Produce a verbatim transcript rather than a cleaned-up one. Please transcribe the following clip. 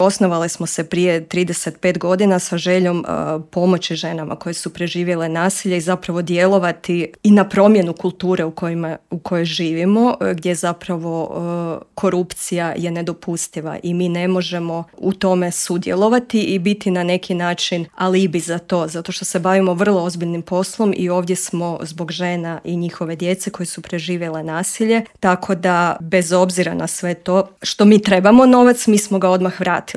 Osnovale smo se prije trideset pet godina sa željom uh, pomoći ženama koje su preživjele nasilje i zapravo djelovati i na promjenu kulture u, kojima, u kojoj živimo, uh, gdje zapravo uh, korupcija je nedopustiva i mi ne možemo u tome sudjelovati i biti na neki način alibi za to, zato što se bavimo vrlo ozbiljnim poslom i ovdje smo zbog žena i njihove djece koje su preživjele nasilje, tako da bez obzira na sve to što mi trebamo novac, mi smo ga odmah vratili.